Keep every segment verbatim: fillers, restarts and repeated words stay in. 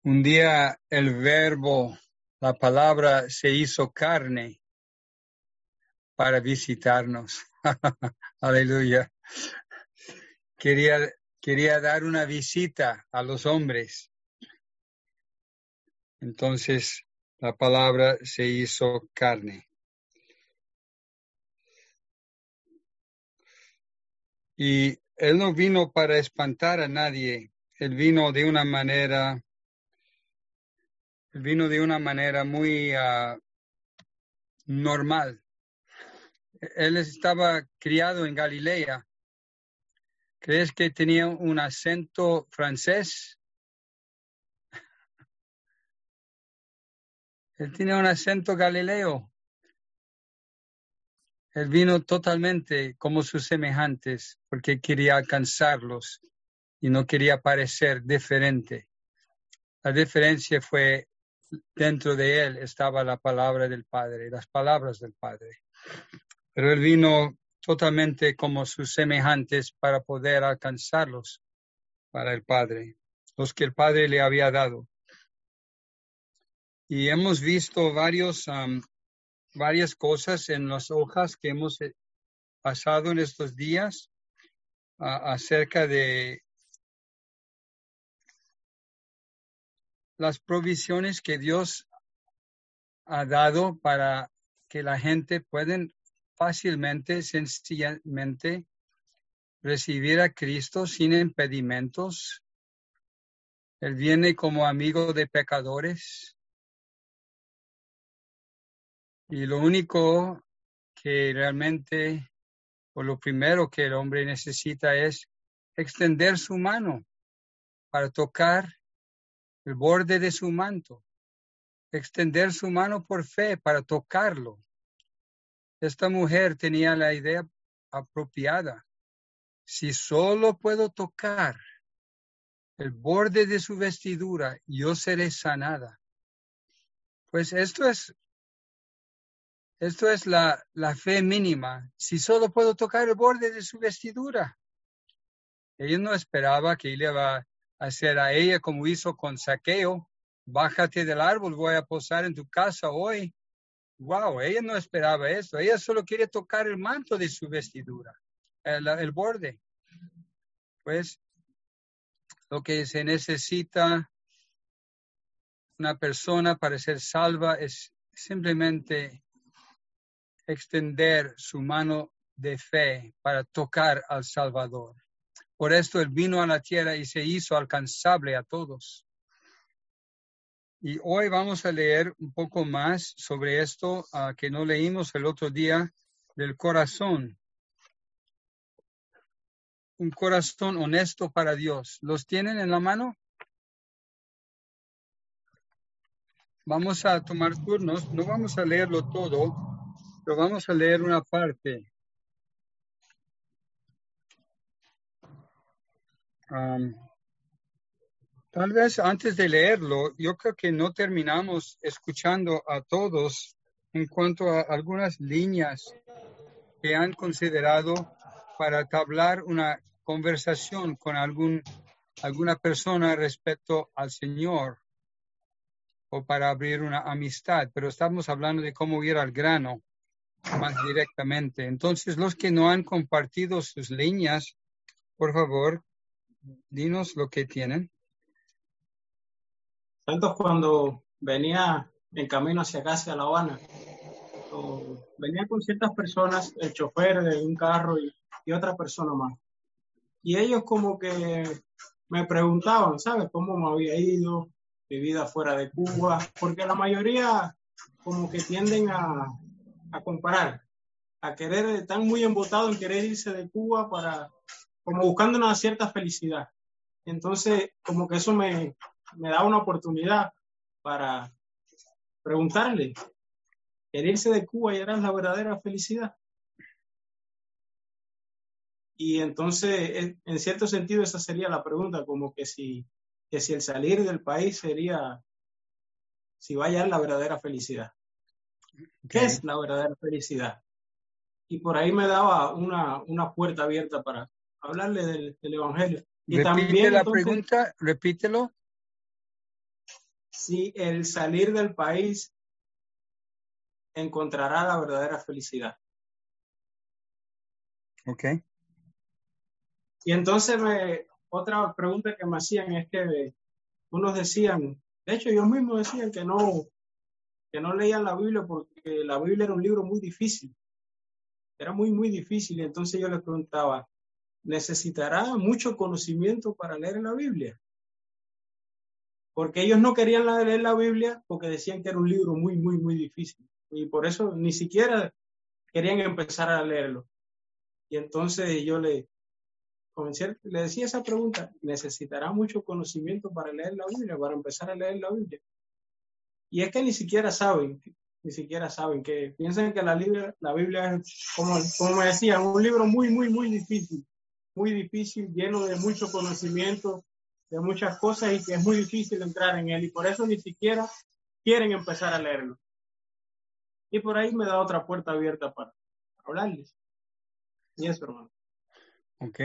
Un día el verbo, la palabra se hizo carne para visitarnos. Aleluya. Quería, quería dar una visita a los hombres. Entonces la palabra se hizo carne. Y él no vino para espantar a nadie. Él vino de una manera, él vino de una manera muy uh, normal. Él estaba criado en Galilea. ¿Crees que tenía un acento francés? Él tenía un acento galileo. Él vino totalmente como sus semejantes porque quería alcanzarlos y no quería parecer diferente. La diferencia fue dentro de él estaba la palabra del Padre, las palabras del Padre. Pero él vino totalmente como sus semejantes para poder alcanzarlos para el Padre, los que el Padre le había dado. Y hemos visto varios, um, varias cosas en las hojas que hemos pasado en estos días uh, acerca de las provisiones que Dios ha dado para que la gente pueda fácilmente, sencillamente recibir a Cristo sin impedimentos. Él viene como amigo de pecadores. Y lo único que realmente, o lo primero que el hombre necesita es extender su mano para tocar el borde de su manto. Extender su mano por fe para tocarlo. Esta mujer tenía la idea apropiada. Si solo puedo tocar el borde de su vestidura, yo seré sanada. Pues esto es, esto es la, la fe mínima. Si solo puedo tocar el borde de su vestidura. Ella no esperaba que él iba a hacer a ella como hizo con Zaqueo. Bájate del árbol, voy a posar en tu casa hoy. Wow, ella no esperaba eso. Ella solo quiere tocar el manto de su vestidura, el, el borde. Pues lo que se necesita una persona para ser salva es simplemente extender su mano de fe para tocar al Salvador. Por esto él vino a la tierra y se hizo alcanzable a todos. Y hoy vamos a leer un poco más sobre esto uh, que no leímos el otro día, del corazón. Un corazón honesto para Dios. ¿Los tienen en la mano? Vamos a tomar turnos. No vamos a leerlo todo, pero vamos a leer una parte. Um, tal vez antes de leerlo, yo creo que no terminamos escuchando a todos en cuanto a algunas líneas que han considerado para entablar una conversación con algún, alguna persona respecto al Señor o para abrir una amistad, pero estamos hablando de cómo ir al grano más directamente. Entonces, los que no han compartido sus líneas, por favor, dinos lo que tienen. Santos, cuando venía en camino hacia acá, hacia La Habana, venía con ciertas personas, el chofer de un carro y, y otra persona más. Y ellos como que me preguntaban, ¿sabes? ¿Cómo me había ido? Mi vida fuera de Cuba. Porque la mayoría como que tienden a, a comparar, a querer, están muy embotados en querer irse de Cuba para, como buscando una cierta felicidad. Entonces, como que eso me, me da una oportunidad para preguntarle, ¿el irse de Cuba ya era la verdadera felicidad? Y entonces, en cierto sentido, esa sería la pregunta, como que si, que si el salir del país sería, si va a hallar la verdadera felicidad. Okay. ¿Qué es la verdadera felicidad? Y por ahí me daba una, una puerta abierta para hablarle del, del Evangelio. Y Repite también, la entonces, pregunta, repítelo. si el salir del país encontrará la verdadera felicidad. Ok. Y entonces me, otra pregunta que me hacían es que unos decían, de hecho ellos mismos decían que no, que no leían la Biblia porque la Biblia era un libro muy difícil. Era muy, muy difícil. Y entonces yo les preguntaba, ¿necesitará mucho conocimiento para leer la Biblia? Porque ellos no querían leer la Biblia porque decían que era un libro muy, muy, muy difícil. Y por eso ni siquiera querían empezar a leerlo. Y entonces yo le, comencé, le decía esa pregunta, ¿necesitará mucho conocimiento para leer la Biblia, para empezar a leer la Biblia? Y es que ni siquiera saben, ni siquiera saben, que piensan que la Biblia, la Biblia es, como, como me decían, un libro muy, muy, muy difícil, muy difícil, lleno de mucho conocimiento, de muchas cosas y que es muy difícil entrar en él y por eso ni siquiera quieren empezar a leerlo. Y por ahí me da otra puerta abierta para hablarles. Y eso, hermano. Ok.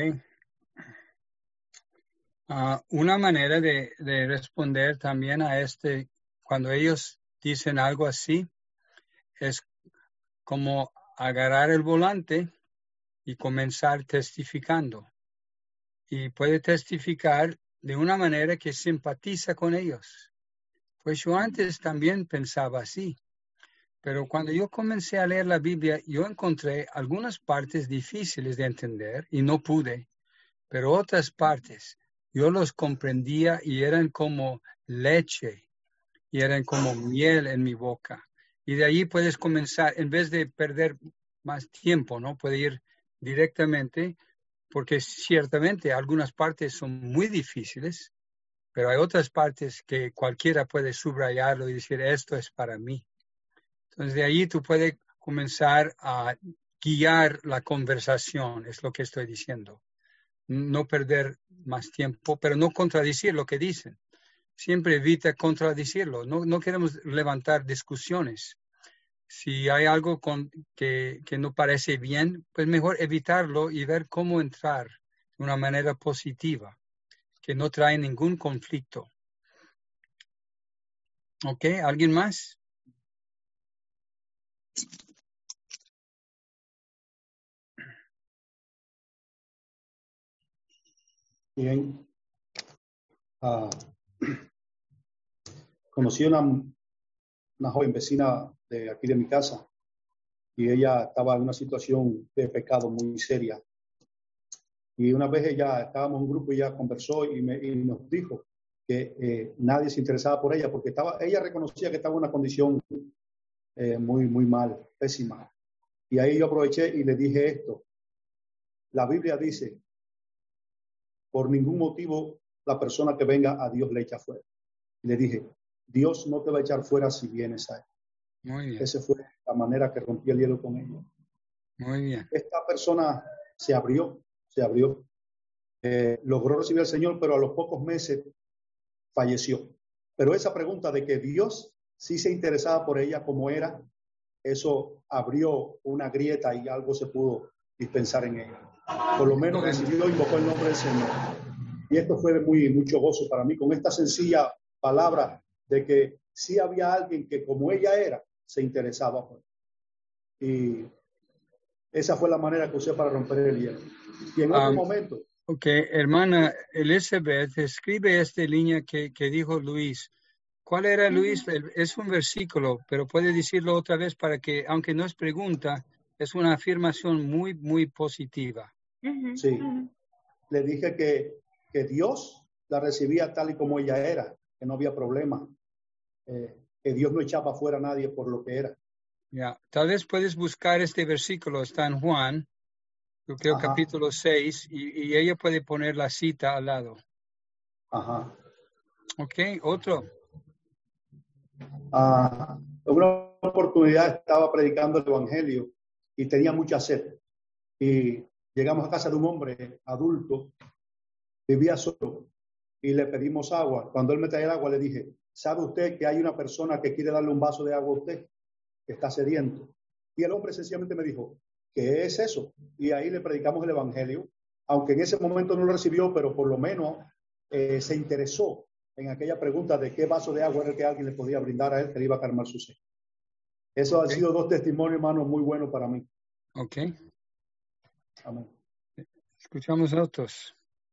Uh, una manera de, de responder también a este, cuando ellos dicen algo así, es como agarrar el volante y comenzar testificando. Y puede testificar de una manera que simpatiza con ellos. Pues yo antes también pensaba así, pero cuando yo comencé a leer la Biblia, yo encontré algunas partes difíciles de entender y no pude, pero otras partes yo los comprendía y eran como leche y eran como miel en mi boca. Y de ahí puedes comenzar, en vez de perder más tiempo, ¿no? Puede ir directamente, porque ciertamente algunas partes son muy difíciles, pero hay otras partes que cualquiera puede subrayarlo y decir, esto es para mí. Entonces de ahí tú puedes comenzar a guiar la conversación, es lo que estoy diciendo. No perder más tiempo, pero no contradecir lo que dicen. Siempre evita contradecirlo. No, no queremos levantar discusiones. Si hay algo con, que, que no parece bien, pues mejor evitarlo y ver cómo entrar de una manera positiva, que no trae ningún conflicto. ¿Ok? ¿Alguien más? Bien. Uh, conocí una, una joven vecina de aquí de mi casa y ella estaba en una situación de pecado muy seria. Y una vez ella, estábamos en un grupo y ella conversó y, me, y nos dijo que eh, nadie se interesaba por ella porque estaba, ella reconocía que estaba en una condición eh, muy, muy mal, pésima. Y ahí yo aproveché y le dije esto. La Biblia dice, por ningún motivo la persona que venga a Dios le echa fuera. Y le dije, Dios no te va a echar fuera si vienes a él. Muy bien. Esa fue la manera que rompí el hielo con ella. Muy bien. Esta persona se abrió, se abrió, eh, logró recibir al Señor, pero a los pocos meses falleció. Pero esa pregunta de que Dios sí se interesaba por ella como era, eso abrió una grieta y algo se pudo dispensar en ella. Por lo menos recibió, invocó el nombre del Señor. Y esto fue de muy, mucho gozo para mí, con esta sencilla palabra de que sí había alguien que como ella era, se interesaba por ella. Y esa fue la manera que usé para romper el hielo. Y en otro um, momento. Ok, hermana Elizabeth, escribe esta línea que, que dijo Luis. ¿Cuál era, Luis? Uh-huh. Es un versículo, pero puede decirlo otra vez para que, aunque no es pregunta, es una afirmación muy, muy positiva. Uh-huh. Sí. Uh-huh. Le dije que, que Dios la recibía tal y como ella era, que no había problema, eh, que Dios no echaba fuera a nadie por lo que era. Ya, yeah. Tal vez puedes buscar este versículo, está en Juan, yo creo Ajá. capítulo seis, y, y ella puede poner la cita al lado. Ajá. Ok, otro. Ah, en una oportunidad estaba predicando el evangelio y tenía mucha sed. Y llegamos a casa de un hombre adulto, vivía solo, y le pedimos agua. Cuando él me traía el agua, le dije, ¿sabe usted que hay una persona que quiere darle un vaso de agua a usted? Que está sediento. Y el hombre sencillamente me dijo, ¿qué es eso? Y ahí le predicamos el evangelio, aunque en ese momento no lo recibió, pero por lo menos eh, se interesó en aquella pregunta de qué vaso de agua era el que alguien le podía brindar a él que le iba a calmar su sed. Eso Okay. han sido dos testimonios, hermanos, muy buenos para mí. Ok. Amén. Escuchamos otros.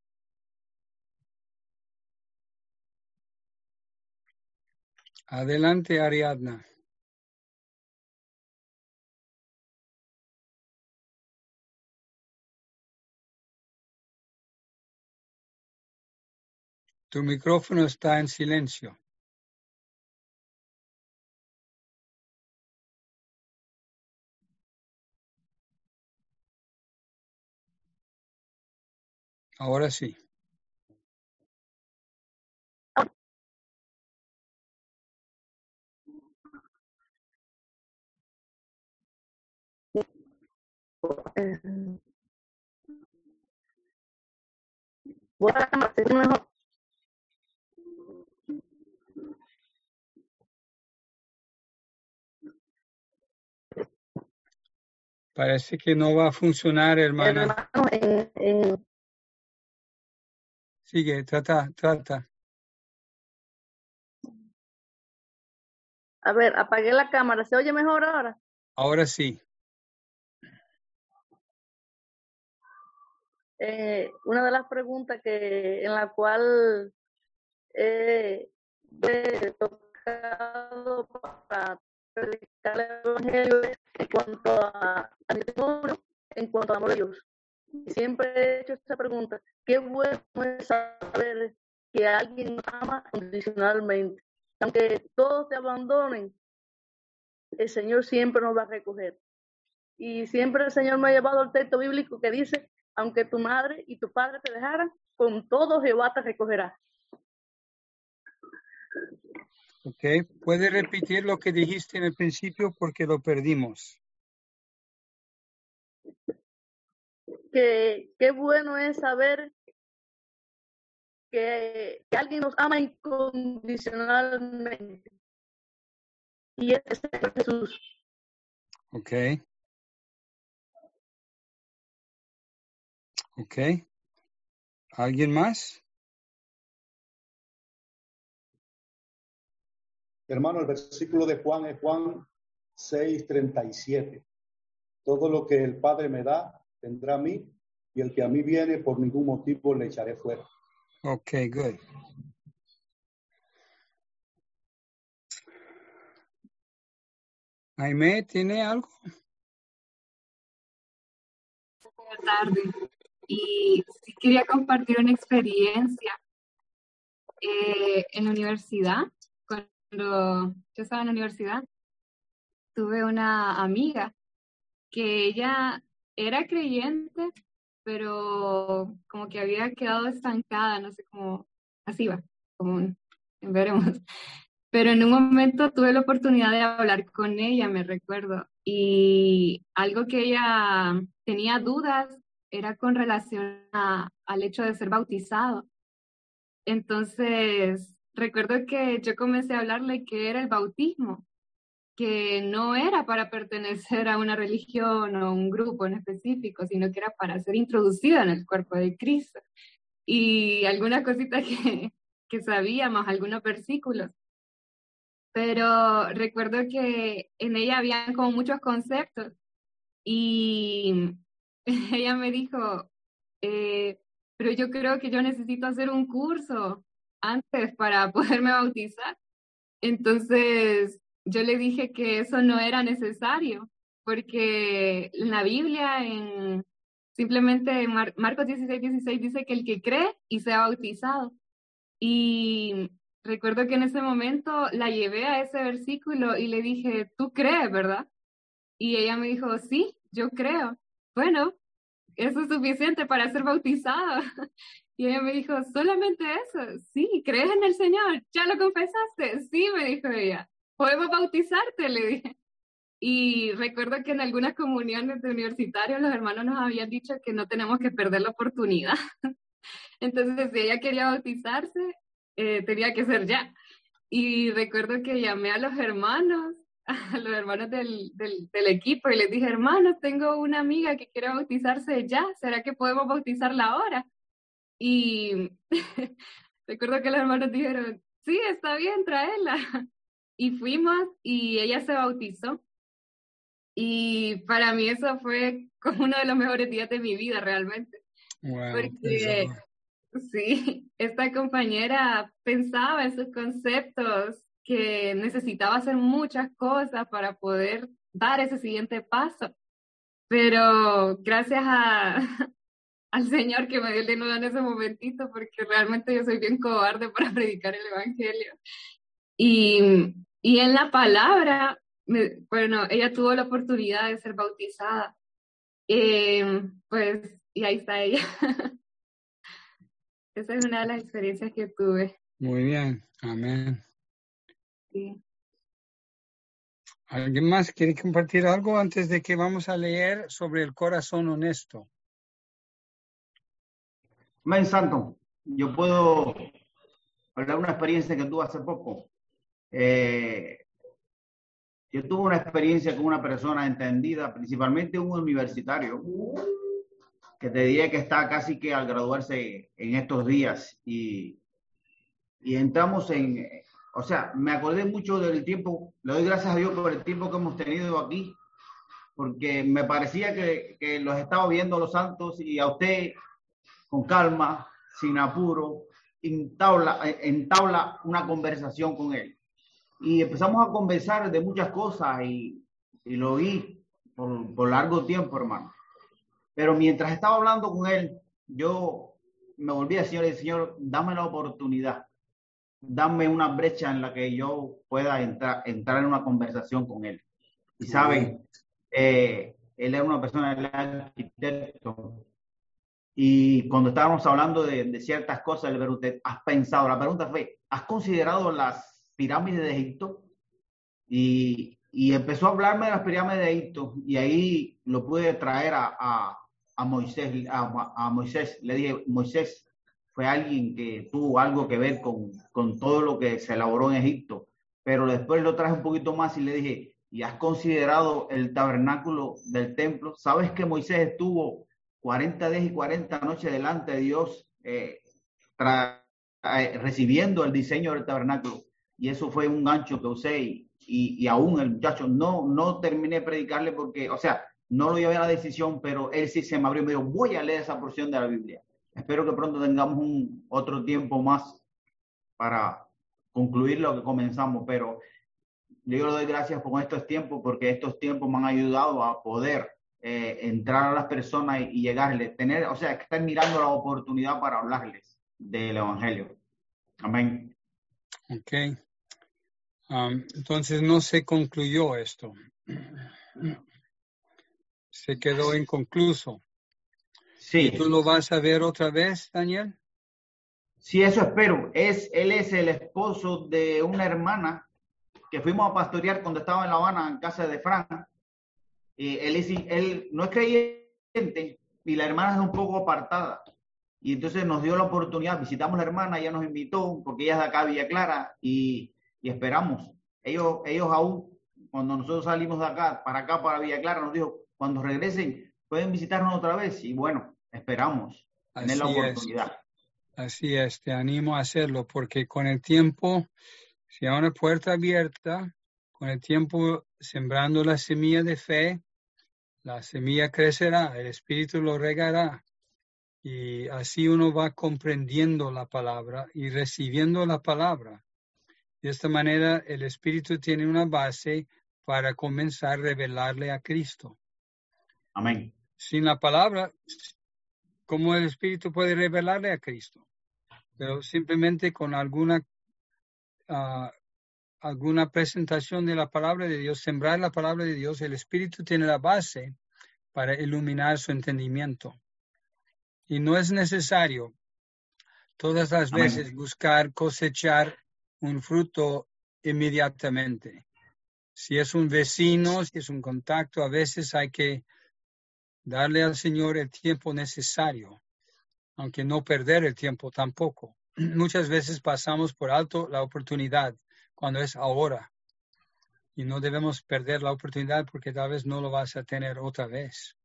Adelante, Ariadna. Tu micrófono está en silencio. Ahora sí. Eh, voy a la cámara, ¿se escucha mejor? Parece que no va a funcionar, hermana. Hermano, en, en, Sigue, trata, trata. a ver, apagué la cámara, ¿se oye mejor ahora? Ahora sí. Eh, una de las preguntas que en la cual he he tocado para predicar el evangelio es en cuanto a, a mi testimonio, en cuanto al amor de Dios. Y siempre he hecho esta pregunta: qué bueno es saber que alguien nos ama incondicionalmente. Aunque todos te abandonen, el Señor siempre nos va a recoger. Y siempre el Señor me ha llevado al texto bíblico que dice: aunque tu madre y tu padre te dejaran, con todo Jehová te recogerá. Ok. ¿Puedes repetir lo que dijiste en el principio porque lo perdimos? Que qué bueno es saber que, que alguien nos ama incondicionalmente. Y ese es Jesús. Ok. Ok. ¿Alguien más? Hermano, el versículo de Juan es Juan seis treinta y siete. Todo lo que el Padre me da, tendrá a mí, y el que a mí viene, por ningún motivo le echaré fuera. Ok, good. Jaime, ¿tiene algo? Buenas tardes. Y sí quería compartir una experiencia eh, en la universidad. Cuando yo estaba en la universidad, tuve una amiga que ella era creyente, pero como que había quedado estancada, no sé cómo, así va, como veremos. Pero en un momento tuve la oportunidad de hablar con ella, me recuerdo, y algo que ella tenía dudas era con relación a, al hecho de ser bautizado. Entonces, recuerdo que yo comencé a hablarle que era el bautismo, que no era para pertenecer a una religión o un grupo en específico, sino que era para ser introducido en el cuerpo de Cristo. Y algunas cositas que, que sabía, más algunos versículos. Pero recuerdo que en ella habían como muchos conceptos y ella me dijo, eh, pero yo creo que yo necesito hacer un curso antes para poderme bautizar. Entonces yo le dije que eso no era necesario, porque en la Biblia, en simplemente en Mar- Marcos dieciséis, dieciséis dice que el que cree y sea bautizado. Y recuerdo que en ese momento la llevé a ese versículo y le dije, ¿tú crees, verdad? Y ella me dijo, sí, yo creo. Bueno, eso es suficiente para ser bautizada. Y ella me dijo, ¿solamente eso? Sí, ¿crees en el Señor? ¿Ya lo confesaste? Sí, me dijo ella. ¿Podemos bautizarte? Le dije. Y recuerdo que en algunas comuniones de universitarios los hermanos nos habían dicho que no tenemos que perder la oportunidad. Entonces, si ella quería bautizarse, eh, tenía que ser ya. Y recuerdo que llamé a los hermanos, a los hermanos del, del, del equipo y les dije, hermanos, tengo una amiga que quiere bautizarse ya, ¿será que podemos bautizarla ahora? Y Recuerdo que los hermanos dijeron, sí, está bien, tráela. Y fuimos y ella se bautizó. Y para mí eso fue como uno de los mejores días de mi vida realmente. Wow, Porque sí, esta compañera pensaba en sus conceptos, que necesitaba hacer muchas cosas para poder dar ese siguiente paso. Pero gracias a, al Señor que me dio el de nuevo en ese momentito, porque realmente yo soy bien cobarde para predicar el Evangelio. Y, y en la palabra, me, bueno, ella tuvo la oportunidad de ser bautizada. Eh, pues, y ahí está ella. Esa es una de las experiencias que tuve. muy bien, amén. Sí. ¿Alguien más quiere compartir algo antes de que vamos a leer sobre el corazón honesto? Men Santo, yo puedo hablar de una experiencia que tuve hace poco. Eh, yo tuve una experiencia con una persona entendida, principalmente un universitario, que te diría que está casi que al graduarse en estos días. Y, y entramos en, o sea, me acordé mucho del tiempo, le doy gracias a Dios por el tiempo que hemos tenido aquí, porque me parecía que, que los estaba viendo los santos y a usted con calma, sin apuro, entabla, entabla una conversación con él. Y empezamos a conversar de muchas cosas y, y lo vi por, por largo tiempo, hermano. Pero mientras estaba hablando con él, yo me volví al Señor y dije, Señor, dame la oportunidad, dame una brecha en la que yo pueda entrar, entrar en una conversación con él. Y saben, eh, él era una persona, él era arquitecto. Y cuando estábamos hablando de, de ciertas cosas, le pregunté, ¿has pensado? La pregunta fue, ¿has considerado las pirámides de Egipto? Y, y empezó a hablarme de las pirámides de Egipto y ahí lo pude traer a, a, a Moisés. A, a Moisés le dije, Moisés fue alguien que tuvo algo que ver con, con todo lo que se elaboró en Egipto. Pero después lo traje un poquito más y le dije, ¿y has considerado el tabernáculo del templo? ¿Sabes que Moisés estuvo cuarenta días y cuarenta noches delante de Dios eh, tra, eh, recibiendo el diseño del tabernáculo? Y eso fue un gancho que usé y, y, y aún el muchacho no, no terminé de predicarle porque, o sea, no lo llevé a la decisión, pero él sí se me abrió y me dijo, voy a leer esa porción de la Biblia. Espero que pronto tengamos un otro tiempo más para concluir lo que comenzamos, pero yo le doy gracias por estos tiempos porque estos tiempos me han ayudado a poder Eh, entrar a las personas y, y llegarles, tener, o sea, estar mirando la oportunidad para hablarles del Evangelio. Amén. Ok. Um, entonces no se concluyó esto. Se quedó inconcluso. Sí. ¿Y tú lo vas a ver otra vez, Daniel? Sí, eso espero. Es, él es el esposo de una hermana que fuimos a pastorear cuando estaba en La Habana, en casa de Fran. Eh, él, es, él no es creyente y la hermana es un poco apartada. Y entonces nos dio la oportunidad, visitamos a la hermana, ella nos invitó, porque ella es de acá, Villa Clara, y, y esperamos. Ellos, ellos aún, cuando nosotros salimos de acá, para acá, para Villa Clara, nos dijo, cuando regresen, pueden visitarnos otra vez. Y bueno, esperamos tener la oportunidad. Es. Así es, te animo a hacerlo, porque con el tiempo, si hay una puerta abierta, con el tiempo sembrando la semilla de fe, la semilla crecerá, el Espíritu lo regará y así uno va comprendiendo la palabra y recibiendo la palabra. De esta manera el Espíritu tiene una base para comenzar a revelarle a Cristo. Amén. Sin la palabra, ¿cómo el Espíritu puede revelarle a Cristo? Pero simplemente con alguna uh, alguna presentación de la palabra de Dios, sembrar la palabra de Dios, el Espíritu tiene la base para iluminar su entendimiento. Y no es necesario todas las Amén. veces buscar cosechar un fruto inmediatamente. Si es un vecino, si es un contacto, a veces hay que darle al Señor el tiempo necesario, aunque no perder el tiempo tampoco. Muchas veces pasamos por alto la oportunidad cuando es ahora. Y no debemos perder la oportunidad porque tal vez no lo vas a tener otra vez.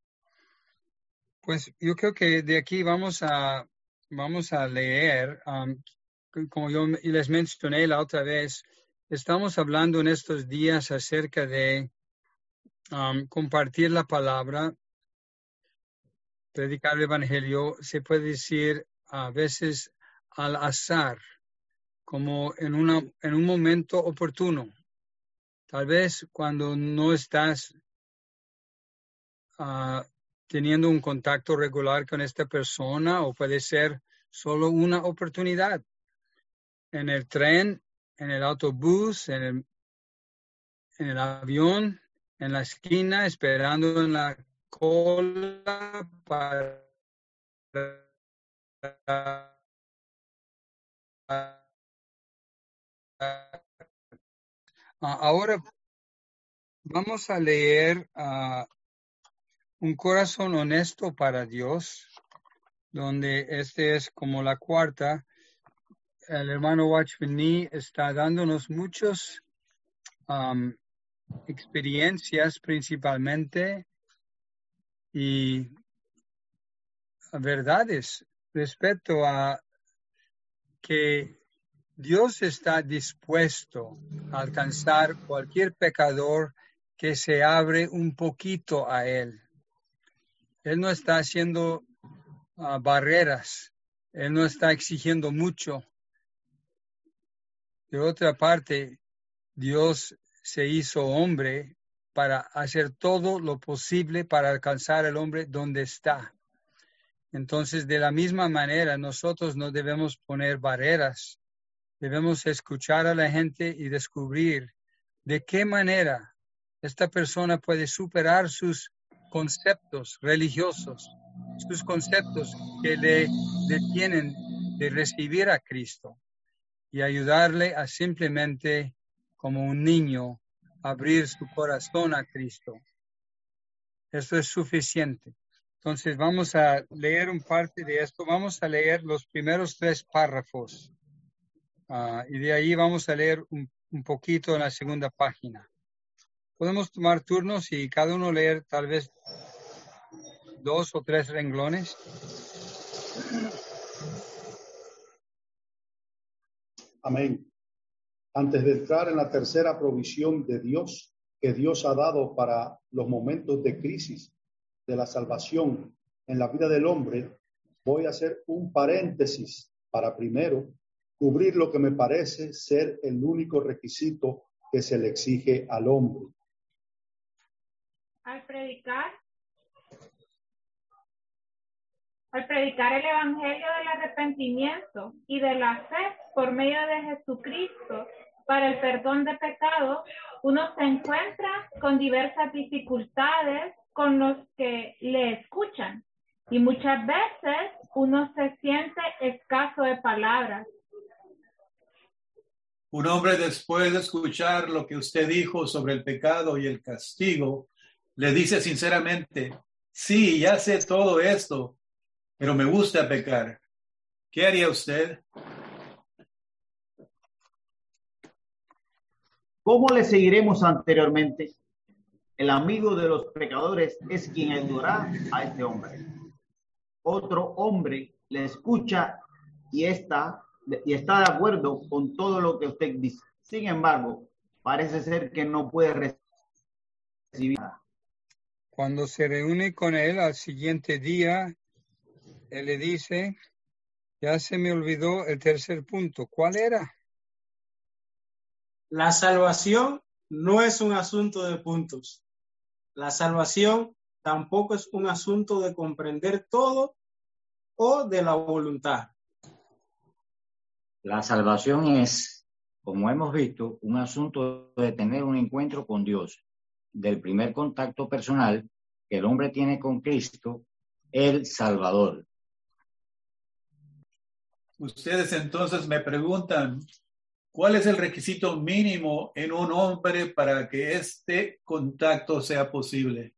Pues yo creo que de aquí vamos a, vamos a leer. Um, como yo les mencioné la otra vez, estamos hablando en estos días acerca de um, compartir la palabra, predicar el evangelio, se puede decir a veces al azar, como en, una, en un momento oportuno. Tal vez cuando no estás uh, teniendo un contacto regular con esta persona, o puede ser solo una oportunidad. En el tren, en el autobús, en el, en el avión, en la esquina, esperando en la cola para ahora vamos a leer uh, Un corazón honesto para Dios, donde este es como la cuarta. El hermano Watchman Nee está dándonos muchas um, experiencias principalmente y verdades respecto a que Dios está dispuesto a alcanzar cualquier pecador que se abre un poquito a Él. Él no está haciendo uh, barreras, Él no está exigiendo mucho. De otra parte, Dios se hizo hombre para hacer todo lo posible para alcanzar al hombre donde está. Entonces, de la misma manera, nosotros no debemos poner barreras. Debemos escuchar a la gente y descubrir de qué manera esta persona puede superar sus conceptos religiosos, sus conceptos que le detienen de recibir a Cristo y ayudarle a simplemente, como un niño, abrir su corazón a Cristo. Eso es suficiente. Entonces vamos a leer un parte de esto. Vamos a leer los primeros tres párrafos. Uh, y de ahí vamos a leer un, un poquito en la segunda página. Podemos tomar turnos y cada uno leer tal vez dos o tres renglones. Amén. Antes de entrar en la tercera provisión de Dios, que Dios ha dado para los momentos de crisis de la salvación en la vida del hombre, voy a hacer un paréntesis para primero cubrir lo que me parece ser el único requisito que se le exige al hombre. Al predicar, al predicar el evangelio del arrepentimiento y de la fe por medio de Jesucristo para el perdón de pecados, uno se encuentra con diversas dificultades con los que le escuchan y muchas veces uno se siente escaso de palabras. Un hombre, después de escuchar lo que usted dijo sobre el pecado y el castigo, le dice sinceramente, sí, ya sé todo esto, pero me gusta pecar. ¿Qué haría usted? ¿Cómo le seguiremos anteriormente? El amigo de los pecadores es quien ayudará a este hombre. Otro hombre le escucha y está, y está de acuerdo con todo lo que usted dice. Sin embargo, parece ser que no puede recibir nada. Cuando se reúne con él al siguiente día, él le dice, ya se me olvidó el tercer punto. ¿Cuál era? La salvación no es un asunto de puntos. La salvación tampoco es un asunto de comprender todo o de la voluntad. La salvación es, como hemos visto, un asunto de tener un encuentro con Dios, del primer contacto personal que el hombre tiene con Cristo, el Salvador. Ustedes entonces me preguntan, ¿cuál es el requisito mínimo en un hombre para que este contacto sea posible?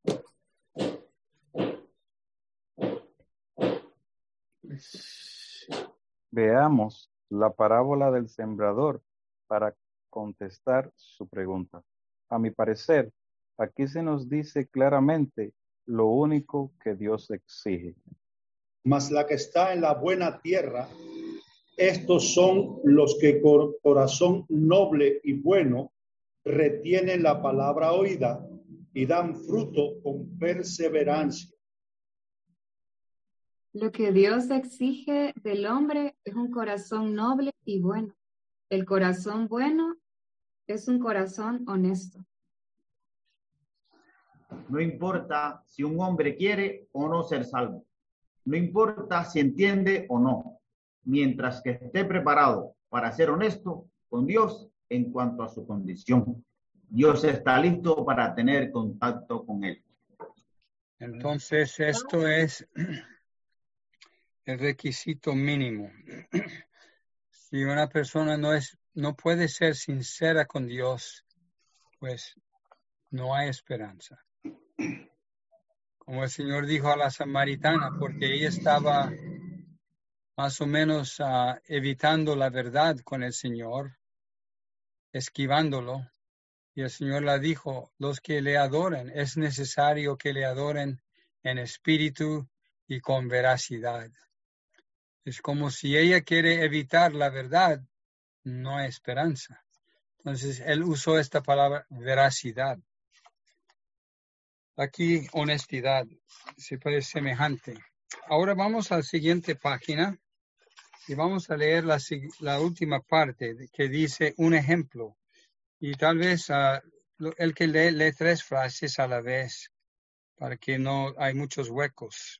Veamos la parábola del sembrador para contestar su pregunta. A mi parecer, aquí se nos dice claramente lo único que Dios exige. Mas la que está en la buena tierra Estos son los que con corazón noble y bueno retienen la palabra oída y dan fruto con perseverancia. Lo que Dios exige del hombre es un corazón noble y bueno. El corazón bueno es un corazón honesto. No importa si un hombre quiere o no ser salvo. No importa si entiende o no. Mientras que esté preparado para ser honesto con Dios en cuanto a su condición. Dios está listo para tener contacto con él. Entonces, esto es el requisito mínimo. Si una persona no es, no puede ser sincera con Dios, pues no hay esperanza. Como el Señor dijo a la samaritana, porque ella estaba más o menos uh, evitando la verdad con el Señor, esquivándolo, y el Señor la dijo, los que le adoren, es necesario que le adoren en espíritu y con veracidad. Es como si ella quiere evitar la verdad, no hay esperanza. Entonces, él usó esta palabra veracidad. Aquí, honestidad, se parece semejante. Ahora vamos a la siguiente página y vamos a leer la, la última parte que dice un ejemplo. Y tal vez uh, el que lee, lee tres frases a la vez para que no hay muchos huecos.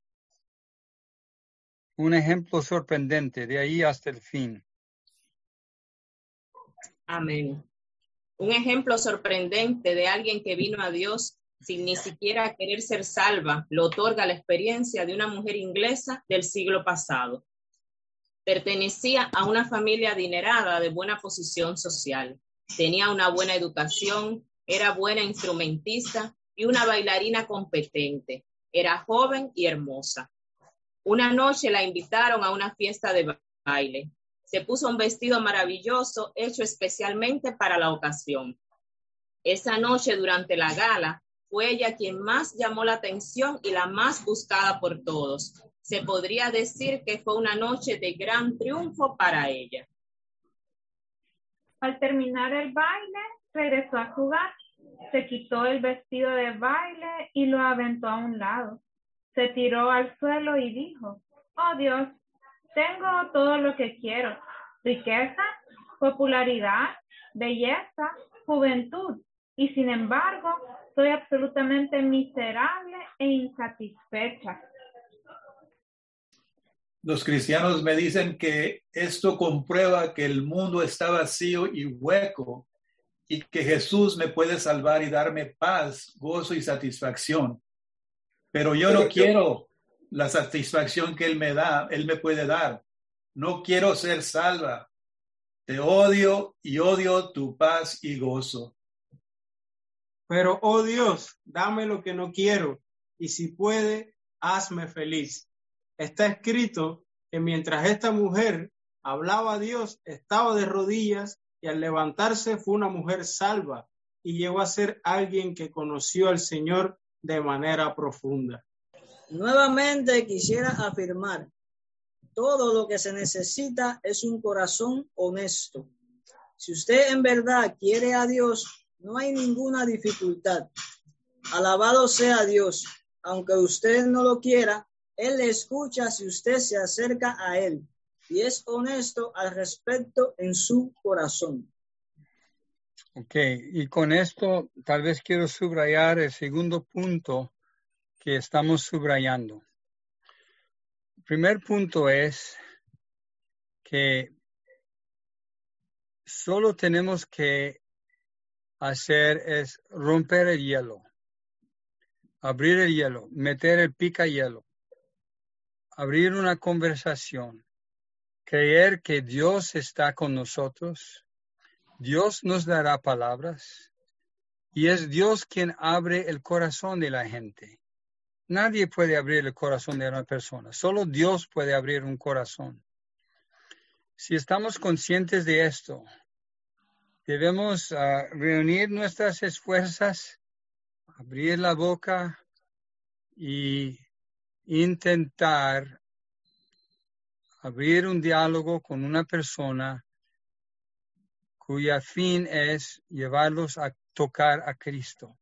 Un ejemplo sorprendente, de ahí hasta el fin. Amén. Un ejemplo sorprendente de alguien que vino a Dios sin ni siquiera querer ser salva, lo otorga la experiencia de una mujer inglesa del siglo pasado. Pertenecía a una familia adinerada de buena posición social. Tenía una buena educación, era buena instrumentista y una bailarina competente. Era joven y hermosa. Una noche la invitaron a una fiesta de baile. Se puso un vestido maravilloso hecho especialmente para la ocasión. Esa noche durante la gala fue ella quien más llamó la atención y la más buscada por todos. Se podría decir que fue una noche de gran triunfo para ella. Al terminar el baile, regresó a jugar. Se quitó el vestido de baile y lo aventó a un lado. Se tiró al suelo y dijo, oh Dios, tengo todo lo que quiero, riqueza, popularidad, belleza, juventud, y sin embargo, soy absolutamente miserable e insatisfecha. Los cristianos me dicen que esto comprueba que el mundo está vacío y hueco y que Jesús me puede salvar y darme paz, gozo y satisfacción. Pero yo no quiero la satisfacción que Él me da, Él me puede dar. No quiero ser salva. Te odio y odio tu paz y gozo. Pero, oh Dios, dame lo que no quiero, y si puede, hazme feliz. Está escrito que mientras esta mujer hablaba a Dios, estaba de rodillas, y al levantarse fue una mujer salva, y llegó a ser alguien que conoció al Señor de manera profunda. Nuevamente quisiera afirmar, todo lo que se necesita es un corazón honesto. Si usted en verdad quiere a Dios, no hay ninguna dificultad. Alabado sea Dios. Aunque usted no lo quiera, Él le escucha si usted se acerca a Él y es honesto al respecto en su corazón. Ok, y con esto tal vez quiero subrayar el segundo punto que estamos subrayando. El primer punto es que solo tenemos que hacer es romper el hielo, abrir el hielo, meter el pica hielo, abrir una conversación, creer que Dios está con nosotros, Dios nos dará palabras y es Dios quien abre el corazón de la gente. Nadie puede abrir el corazón de una persona, solo Dios puede abrir un corazón. Si estamos conscientes de esto, debemos uh, reunir nuestras esfuerzas, abrir la boca y intentar abrir un diálogo con una persona cuya fin es llevarlos a tocar a Cristo.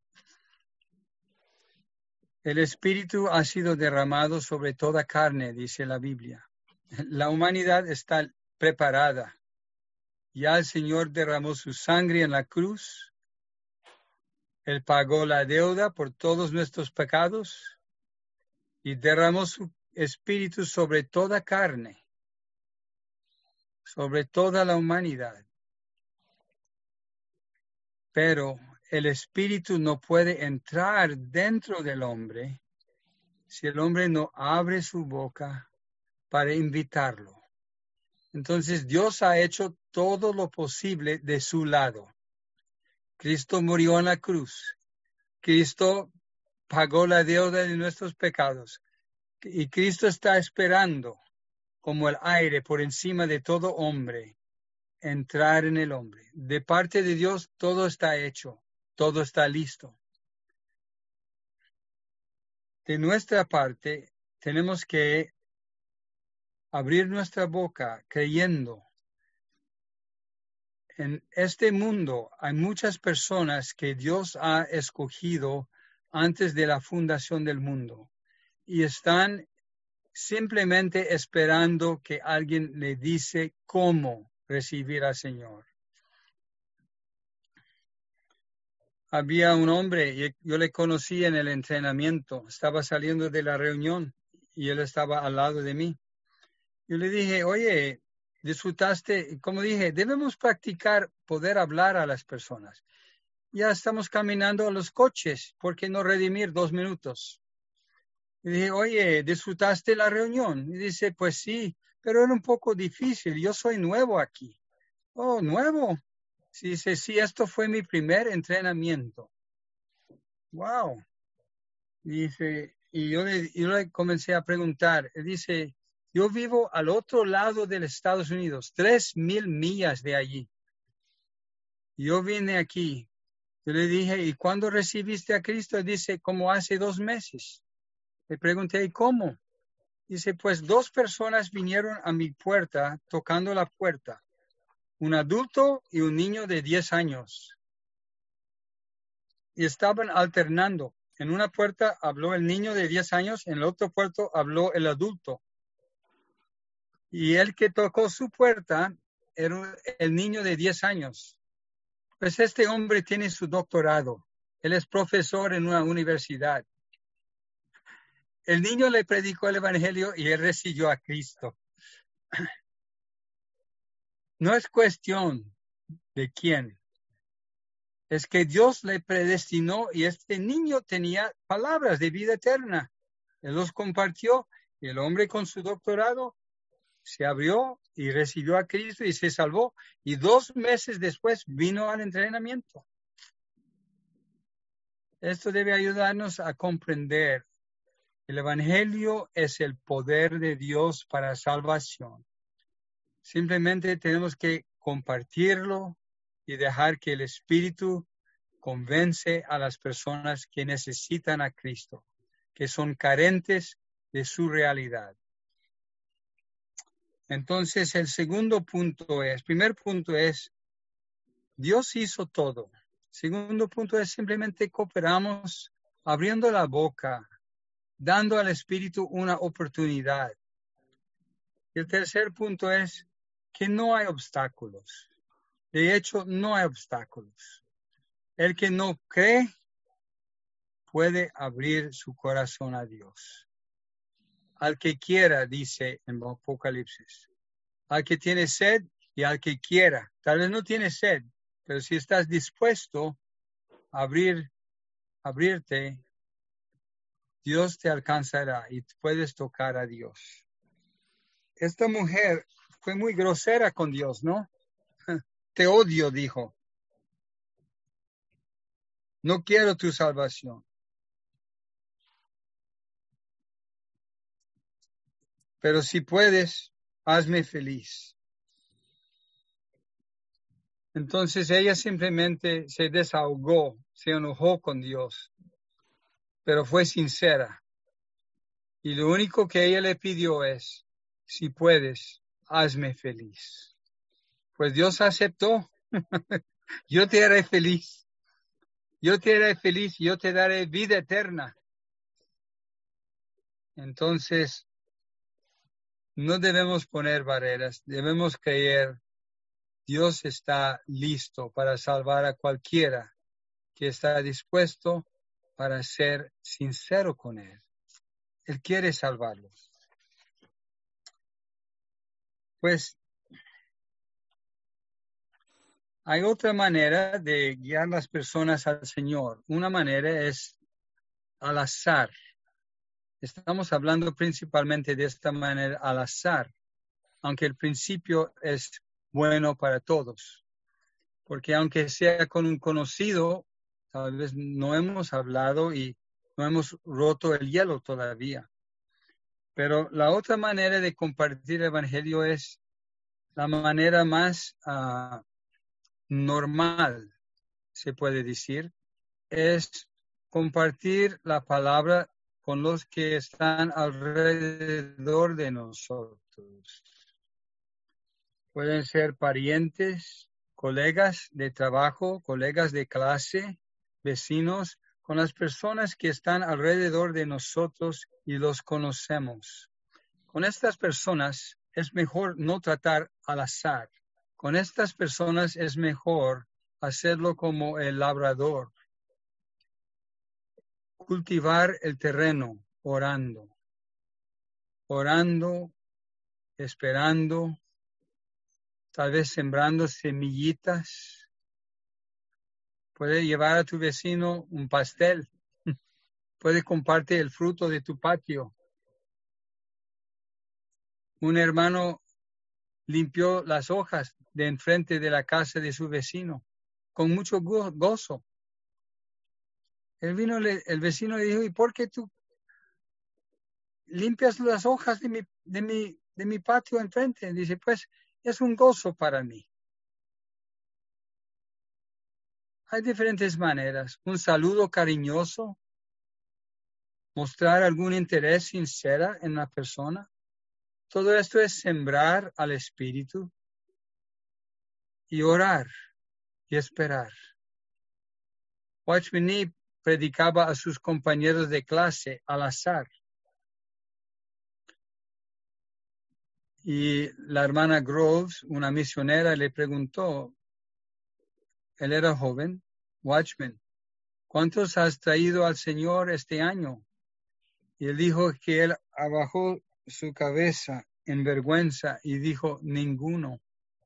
El Espíritu ha sido derramado sobre toda carne, dice la Biblia. La humanidad está preparada. Ya el Señor derramó su sangre en la cruz. Él pagó la deuda por todos nuestros pecados y derramó su Espíritu sobre toda carne, sobre toda la humanidad. Pero el Espíritu no puede entrar dentro del hombre si el hombre no abre su boca para invitarlo. Entonces Dios ha hecho todo lo posible de su lado. Cristo murió en la cruz. Cristo pagó la deuda de nuestros pecados. Y Cristo está esperando, como el aire por encima de todo hombre, entrar en el hombre. De parte de Dios todo está hecho. Todo está listo. De nuestra parte, tenemos que abrir nuestra boca creyendo. En este mundo hay muchas personas que Dios ha escogido antes de la fundación del mundo y están simplemente esperando que alguien le dice cómo recibir al Señor. Había un hombre, yo le conocí en el entrenamiento, estaba saliendo de la reunión y él estaba al lado de mí. Yo le dije, oye, disfrutaste, como dije, debemos practicar poder hablar a las personas. Ya estamos caminando a los coches, ¿por qué no redimir dos minutos? Y dije, oye, ¿disfrutaste la reunión? Y dice, pues sí, pero era un poco difícil, yo soy nuevo aquí. Oh, nuevo. Sí, dice, sí, esto fue mi primer entrenamiento. Wow. Dice, y yo le, yo le comencé a preguntar, él dice, yo vivo al otro lado de los Estados Unidos, tres mil millas de allí. Yo vine aquí. Yo le dije, ¿y cuándo recibiste a Cristo? Él dice, como hace dos meses. Le pregunté, ¿y cómo? Dice, pues dos personas vinieron a mi puerta, tocando la puerta. Un adulto y un niño de diez años. Y estaban alternando. En una puerta habló el niño de diez años, en la otra puerta habló el adulto. Y el que tocó su puerta era el niño de diez años. Pues este hombre tiene su doctorado. Él es profesor en una universidad. El niño le predicó el evangelio y él recibió a Cristo. No es cuestión de quién. Es que Dios le predestinó y este niño tenía palabras de vida eterna. Él los compartió y el hombre con su doctorado se abrió y recibió a Cristo y se salvó. Y dos meses después vino al entrenamiento. Esto debe ayudarnos a comprender. El evangelio es el poder de Dios para salvación. Simplemente tenemos que compartirlo y dejar que el Espíritu convence a las personas que necesitan a Cristo, que son carentes de su realidad. Entonces, el segundo punto es, primer punto es, Dios hizo todo. Segundo punto es, simplemente cooperamos abriendo la boca, dando al Espíritu una oportunidad. Y el tercer punto es que no hay obstáculos. De hecho, no hay obstáculos. El que no cree puede abrir su corazón a Dios. Al que quiera, dice en Apocalipsis. Al que tiene sed y al que quiera. Tal vez no tiene sed, pero si estás dispuesto a abrir, abrirte, Dios te alcanzará y puedes tocar a Dios. Esta mujer fue muy grosera con Dios, ¿no? Te odio, dijo. No quiero tu salvación. Pero si puedes, hazme feliz. Entonces ella simplemente se desahogó, se enojó con Dios, pero fue sincera. Y lo único que ella le pidió es, si puedes, hazme feliz. Pues Dios aceptó. Yo te haré feliz. Yo te haré feliz. Yo te daré vida eterna. Entonces, no debemos poner barreras. Debemos creer. Dios está listo para salvar a cualquiera que está dispuesto para ser sincero con Él. Él quiere salvarlos. Pues hay otra manera de guiar las personas al Señor. Una manera es al azar. Estamos hablando principalmente de esta manera al azar, aunque el principio es bueno para todos. Porque aunque sea con un conocido, tal vez no hemos hablado y no hemos roto el hielo todavía. Pero la otra manera de compartir el Evangelio es la manera más uh, normal, se puede decir, es compartir la palabra con los que están alrededor de nosotros. Pueden ser parientes, colegas de trabajo, colegas de clase, vecinos, con las personas que están alrededor de nosotros y los conocemos. Con estas personas es mejor no tratar al azar. Con estas personas es mejor hacerlo como el labrador. Cultivar el terreno orando. Orando, esperando, tal vez sembrando semillitas. Puede llevar a tu vecino un pastel. Puede compartir el fruto de tu patio. Un hermano limpió las hojas de enfrente de la casa de su vecino con mucho gozo. El, vino, el vecino le dijo, ¿y por qué tú limpias las hojas de mi, de mi, de mi patio enfrente? Dice, pues es un gozo para mí. Hay diferentes maneras. Un saludo cariñoso, mostrar algún interés sincero en la persona. Todo esto es sembrar al espíritu y orar y esperar. Watchman Nee predicaba a sus compañeros de clase al azar. Y la hermana Groves, una misionera, le preguntó, él era joven, Watchman, ¿cuántos has traído al Señor este año? Y él dijo que él abajó su cabeza en vergüenza y dijo, ninguno.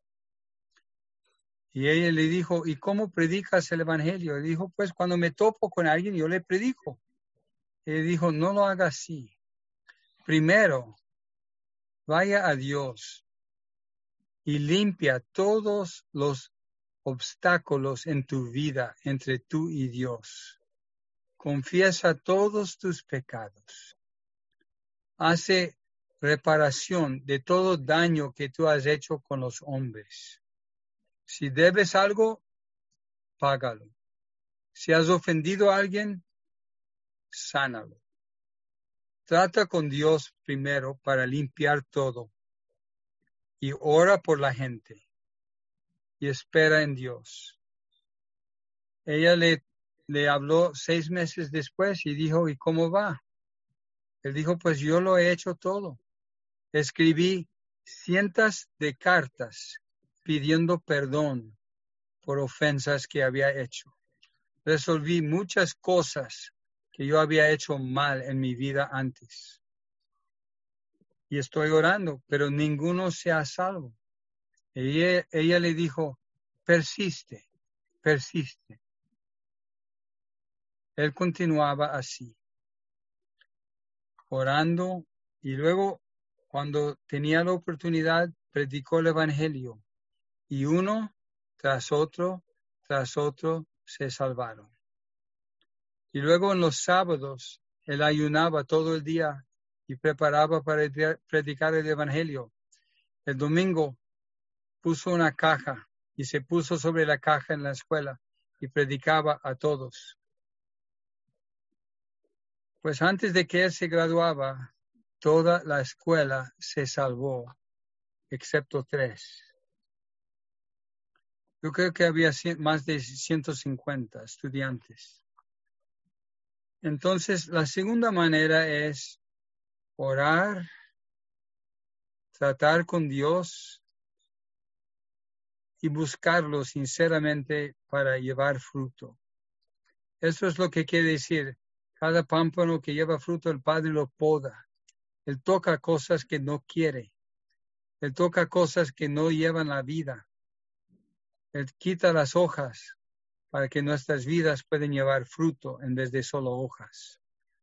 Y ella le dijo, ¿y cómo predicas el Evangelio? Y dijo, pues cuando me topo con alguien, yo le predico. Y él dijo, no lo haga así. Primero, vaya a Dios y limpia todos los obstáculos en tu vida entre tú y Dios. Confiesa todos tus pecados. Hace reparación de todo daño que tú has hecho con los hombres. Si debes algo, págalo. Si has ofendido a alguien, sánalo. Trata con Dios primero para limpiar todo. Y ora por la gente. Y espera en Dios. Ella le, le habló seis meses después y dijo, ¿y cómo va? Él dijo, pues yo lo he hecho todo. Escribí cientos de cartas pidiendo perdón por ofensas que había hecho. Resolví muchas cosas que yo había hecho mal en mi vida antes. Y estoy orando, pero ninguno se ha salvo. Ella, ella le dijo, persiste, persiste. Él continuaba así, orando, y luego, cuando tenía la oportunidad, predicó el Evangelio. Y uno tras otro, tras otro, se salvaron. Y luego en los sábados, él ayunaba todo el día y preparaba para predicar el Evangelio. El domingo puso una caja y se puso sobre la caja en la escuela y predicaba a todos. Pues antes de que él se graduaba, toda la escuela se salvó, excepto tres. Yo creo que había más de ciento cincuenta estudiantes. Entonces, la segunda manera es orar, tratar con Dios y buscarlo sinceramente para llevar fruto. Eso es lo que quiere decir. Cada pámpano que lleva fruto, el Padre lo poda. Él toca cosas que no quiere. Él toca cosas que no llevan la vida. Él quita las hojas para que nuestras vidas puedan llevar fruto en vez de solo hojas.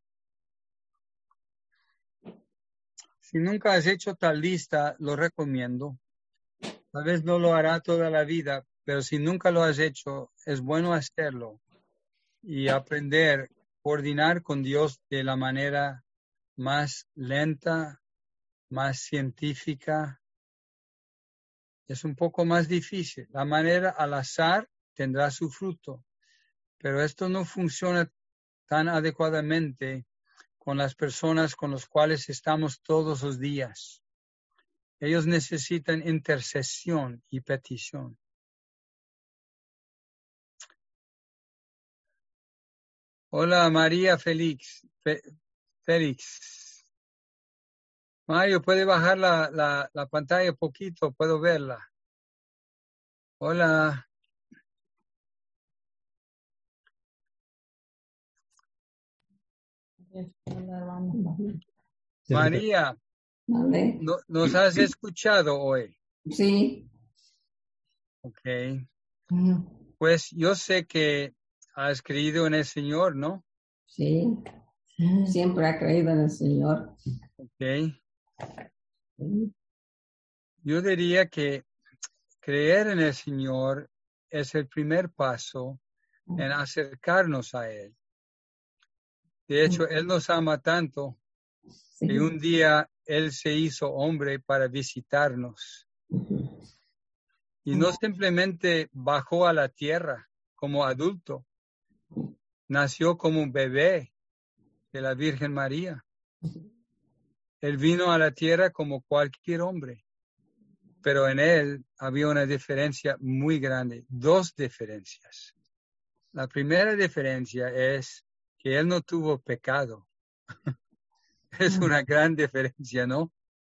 Si nunca has hecho tal lista, lo recomiendo. Tal vez no lo hará toda la vida, pero si nunca lo has hecho, es bueno hacerlo y aprender, coordinar con Dios de la manera más lenta, más científica. Es un poco más difícil. La manera al azar tendrá su fruto, pero esto no funciona tan adecuadamente con las personas con las cuales estamos todos los días. Ellos necesitan intercesión y petición. Hola, María Félix. Fe, Félix. Mario, ¿puede bajar la, la, la pantalla un poquito? Puedo verla. Hola. María, ¿Vale? ¿no, ¿nos has escuchado hoy? Sí. Ok. Pues yo sé que has creído en el Señor, ¿no? Sí. Siempre ha creído en el Señor. Ok. Yo diría que creer en el Señor es el primer paso en acercarnos a Él. De hecho, Él nos ama tanto Sí. que un día Él se hizo hombre para visitarnos. Y no simplemente bajó a la tierra como adulto, nació como un bebé de la Virgen María. Él vino a la tierra como cualquier hombre, pero en Él había una diferencia muy grande, dos diferencias. La primera diferencia es que Él no tuvo pecado. Es una gran diferencia, ¿no?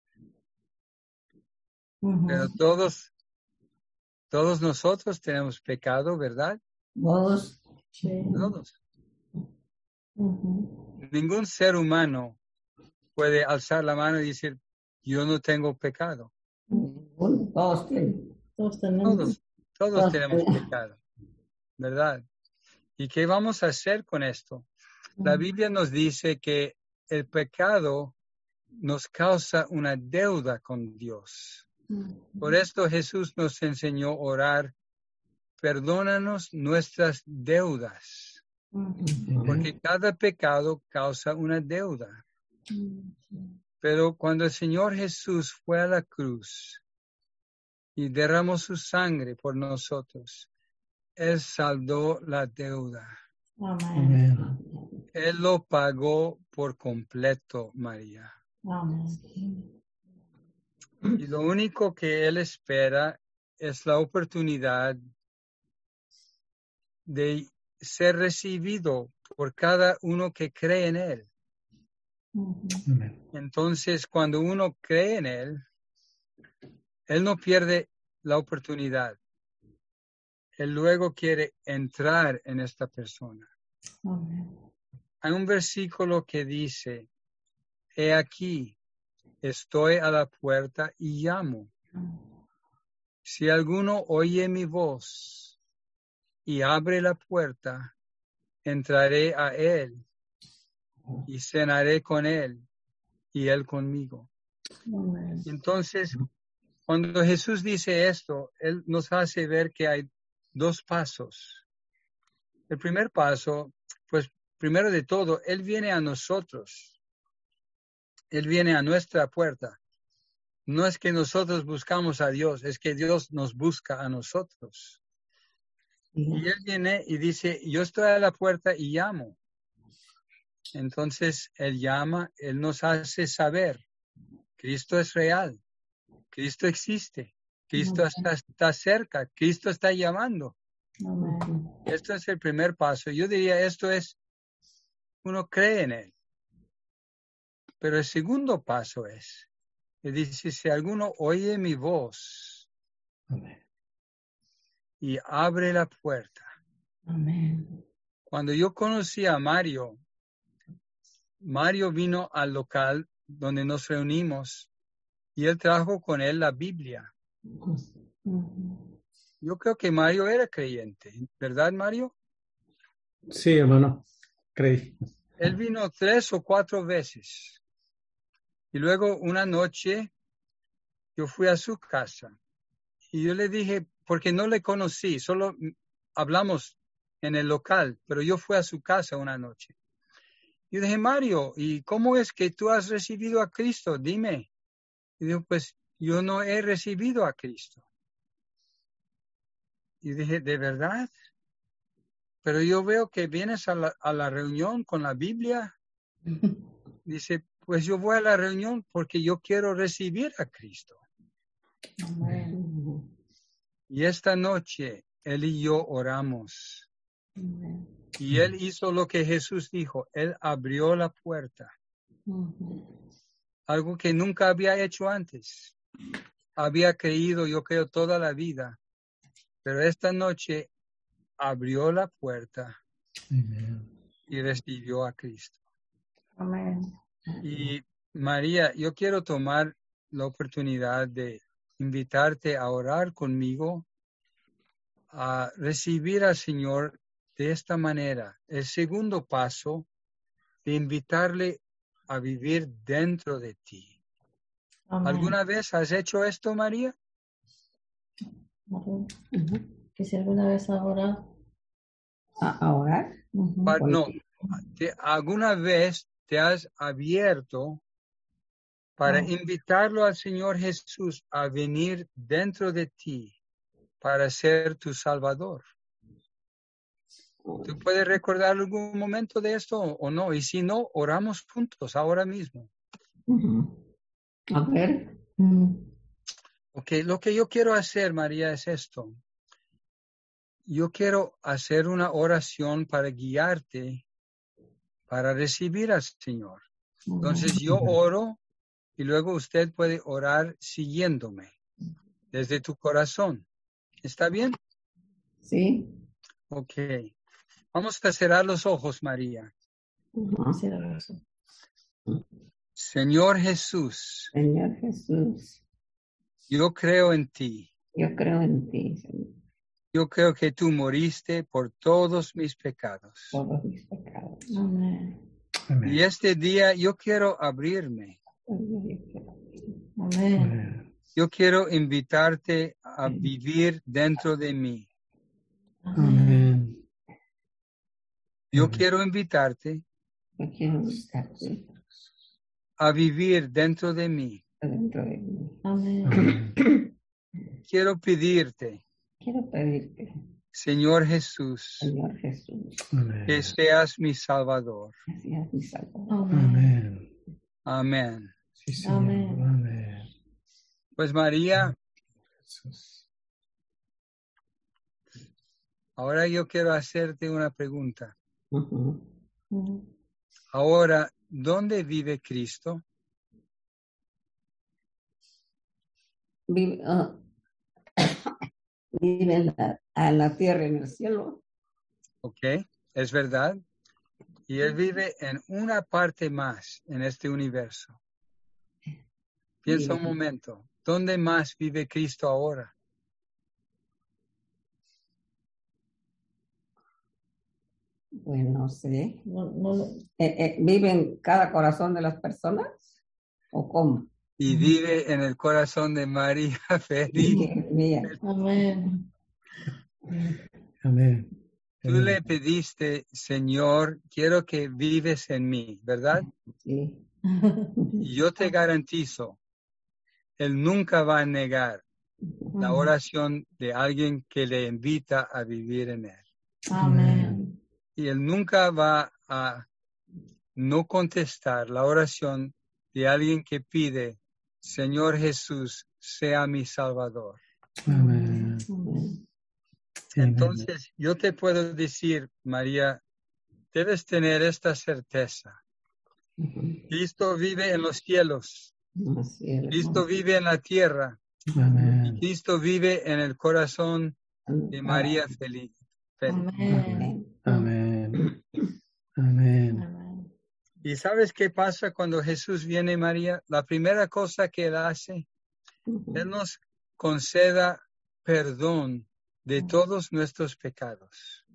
Uh-huh. Pero todos, todos nosotros tenemos pecado, ¿verdad? Todos. Sí. Todos. Uh-huh. Ningún ser humano puede alzar la mano y decir, yo no tengo pecado. Uh-huh. Todos tienen. Todos tenemos. Todos, todos, todos tenemos tenemos. pecado, ¿verdad? ¿Y qué vamos a hacer con esto? Uh-huh. La Biblia nos dice que el pecado nos causa una deuda con Dios. Uh-huh. Por esto Jesús nos enseñó a orar, perdónanos nuestras deudas, uh-huh. porque cada pecado causa una deuda. Uh-huh. Pero cuando el Señor Jesús fue a la cruz y derramó su sangre por nosotros, Él saldó la deuda. Amén. Él lo pagó por completo, María. Amén. Y lo único que Él espera es la oportunidad de ser recibido por cada uno que cree en Él. Uh-huh. Entonces, cuando uno cree en Él, Él no pierde la oportunidad. Él luego quiere entrar en esta persona. Uh-huh. Hay un versículo que dice, he aquí, estoy a la puerta y llamo. Si alguno oye mi voz y abre la puerta, entraré a él y cenaré con él y él conmigo. Amén. Entonces, cuando Jesús dice esto, Él nos hace ver que hay dos pasos. El primer paso, pues primero de todo, Él viene a nosotros. Él viene a nuestra puerta. No es que nosotros buscamos a Dios, es que Dios nos busca a nosotros. Y Él viene y dice, yo estoy a la puerta y llamo. Entonces Él llama, Él nos hace saber, Cristo es real, Cristo existe, Cristo está, está cerca, Cristo está llamando. Amén. Esto es el primer paso. Yo diría, esto es, uno cree en Él. Pero el segundo paso es, que dice, si alguno oye mi voz Amén. y abre la puerta. Amén. Cuando yo conocí a Mario, Mario vino al local donde nos reunimos y él trajo con él la Biblia. Yo creo que Mario era creyente, ¿verdad, Mario? Sí, hermano, creí. Él vino tres o cuatro veces. Y luego una noche yo fui a su casa y yo le dije, porque no le conocí, solo hablamos en el local, pero yo fui a su casa una noche. Yo dije, Mario, ¿y cómo es que tú has recibido a Cristo? Dime. Y dijo, pues yo no he recibido a Cristo. Y dije, ¿de verdad? Pero yo veo que vienes a la, a la reunión con la Biblia. Dice, pues yo voy a la reunión porque yo quiero recibir a Cristo. Amén. Y esta noche él y yo oramos. Amén. Y él hizo lo que Jesús dijo. Él abrió la puerta. Algo que nunca había hecho antes. Había creído, yo creo, toda la vida. Pero esta noche abrió la puerta y recibió a Cristo. Amén. Y María, yo quiero tomar la oportunidad de invitarte a orar conmigo, a recibir al Señor de esta manera. El segundo paso de invitarle a vivir dentro de ti. Amén. ¿Alguna vez has hecho esto, María? Uh-huh. Que si alguna vez ahora a, a orar. Uh-huh. Pa- no, te- ¿alguna vez te has abierto para Oh. invitarlo al Señor Jesús a venir dentro de ti para ser tu Salvador? ¿Tú puedes recordar algún momento de esto o no? Y si no, oramos juntos ahora mismo. Uh-huh. A ver. Uh-huh. Ok, lo que yo quiero hacer, María, es esto. Yo quiero hacer una oración para guiarte, para recibir al Señor. Entonces yo oro y luego usted puede orar siguiéndome desde tu corazón. ¿Está bien? Sí. Ok. Vamos a cerrar los ojos, María. Uh-huh. Cierra los ojos. Señor Jesús, Señor Jesús, yo creo en ti. yo creo en ti, Señor. Yo creo que tú moriste por todos mis pecados. Todos mis pecados. Amén. Y este día yo quiero abrirme. Amén. Yo quiero invitarte a vivir dentro de mí. Amén. Yo quiero invitarte Yo quiero invitarte a vivir dentro de mí. dentro de mí. Amén. Quiero pedirte, Quiero pedirte, Señor Jesús, Señor Jesús, Amén. que seas mi Salvador. que seas mi Salvador. Amén. Amén. Sí, Señor. Amén. Amén. Pues María, Jesús. ahora yo quiero hacerte una pregunta. Uh-huh. Uh-huh. Ahora, ¿dónde vive Cristo? Vive, ah, vive en la, en la tierra y en el cielo. Ok, es verdad. Y Él vive en una parte más en este universo. Piensa un momento, ¿dónde más vive Cristo ahora? Pues no sé. No, no, eh, eh, ¿vive en cada corazón de las personas? ¿O cómo? Y vive en el corazón de María Félix. Amén. Amén. Tú le pediste, Señor, quiero que vives en mí, ¿verdad? Sí. Y yo te garantizo, Él nunca va a negar la oración de alguien que le invita a vivir en Él. Amén. Y Él nunca va a no contestar la oración de alguien que pide, Señor Jesús, sea mi Salvador. Amén. Entonces, yo te puedo decir, María, debes tener esta certeza. Cristo vive en los cielos. Cristo vive en la tierra. Amén. Y Cristo vive en el corazón de María feliz. Amén. Amén. Amén. ¿Y sabes qué pasa cuando Jesús viene, María? La primera cosa que Él hace, Él nos conceda perdón de todos nuestros pecados.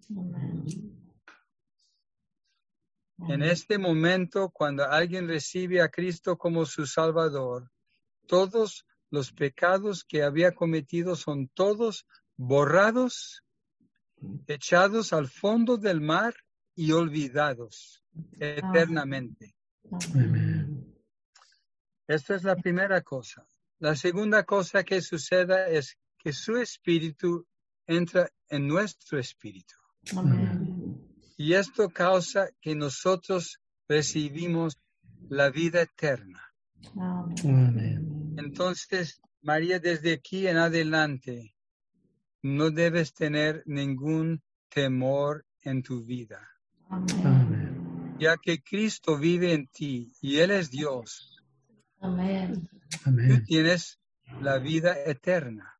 En este momento, cuando alguien recibe a Cristo como su Salvador, todos los pecados que había cometido son todos borrados, echados al fondo del mar y olvidados eternamente. Amén. Esta es la primera cosa. La segunda cosa que sucede es que su espíritu entra en nuestro espíritu. Amén. Y esto causa que nosotros recibimos la vida eterna. Amén. Entonces, María, desde aquí en adelante, no debes tener ningún temor en tu vida. Amén. Ya que Cristo vive en ti y Él es Dios. Amén. Tú Amén. tienes la vida eterna.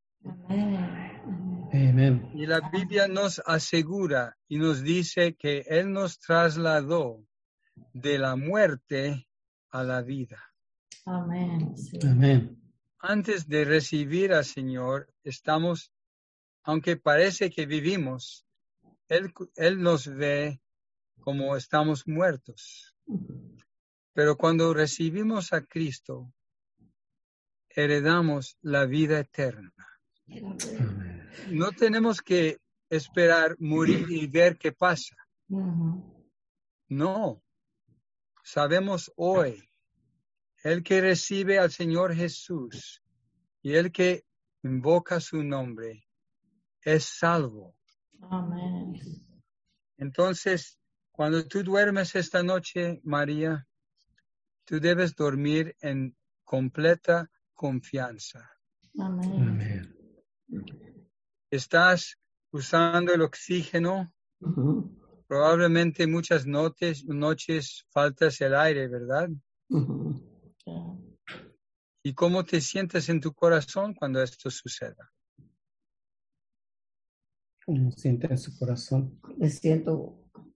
Amén. Y la Biblia nos asegura y nos dice que Él nos trasladó de la muerte a la vida. Amén. Sí. Amén. Antes de recibir al Señor, estamos, aunque parece que vivimos, Él, Él nos ve como estamos muertos. Pero cuando recibimos a Cristo, heredamos la vida eterna. Amén. No tenemos que esperar morir y ver qué pasa. No. Sabemos hoy, el que recibe al Señor Jesús y el que invoca su nombre es salvo. Amén. Entonces, cuando tú duermes esta noche, María, tú debes dormir en completa confianza. Amén. Amén. Estás usando el oxígeno. Ujú. Probablemente muchas noches, noches faltas el aire, ¿verdad? Ujú. ¿Y cómo te sientes en tu corazón cuando esto suceda? ¿Cómo siente en su corazón? Me siento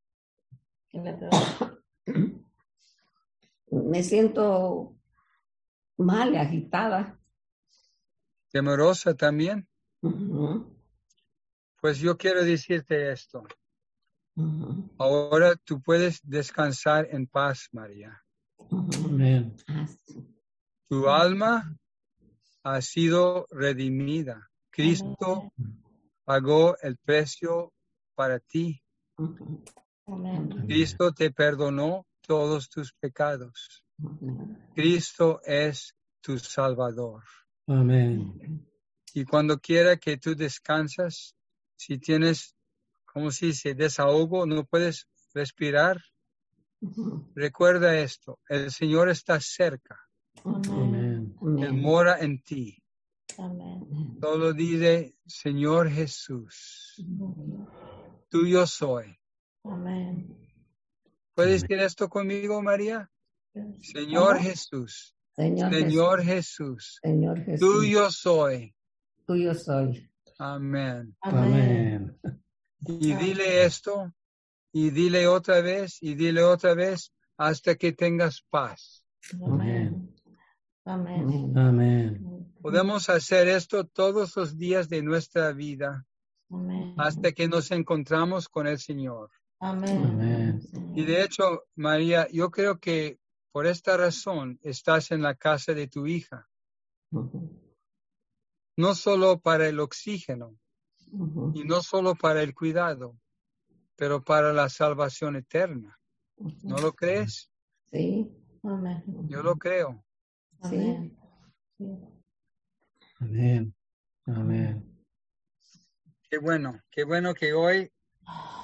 me siento mal, agitada. ¿Temerosa también? Ujú. Pues yo quiero decirte esto. Ujú. Ahora tú puedes descansar en paz, María. Ujú. Amén. Ah, sí. Tu alma ha sido redimida. Cristo pagó el precio para ti. Ujú. Amén. Cristo te perdonó todos tus pecados. Ujú. Cristo es tu Salvador. Amén. Y cuando quiera que tú descansas, si tienes, como se dice, desahogo, no puedes respirar, Ujú. recuerda esto, el Señor está cerca, Amén. Él Amén. mora en ti. Amén. Solo dice, Señor Jesús, tuyo soy. Amén. ¿Puedes Amén. decir esto conmigo, María? Señor ¿Cómo? Jesús, Señor Jesús. Señor Jesús, Señor Jesús. tuyo soy. Tuyo soy. Amén. Amén. Y dile esto, y dile otra vez, y dile otra vez, hasta que tengas paz. Amén. Amén. Amén. Podemos hacer esto todos los días de nuestra vida, Amén. hasta que nos encontramos con el Señor. Amén. Amén. Y de hecho, María, yo creo que por esta razón estás en la casa de tu hija, Ujú. no solo para el oxígeno, Ujú. y no solo para el cuidado, pero para la salvación eterna. ¿No lo crees? Sí. Amén. Yo lo creo. Sí. Sí. Amén. Amén. Qué bueno, qué bueno que hoy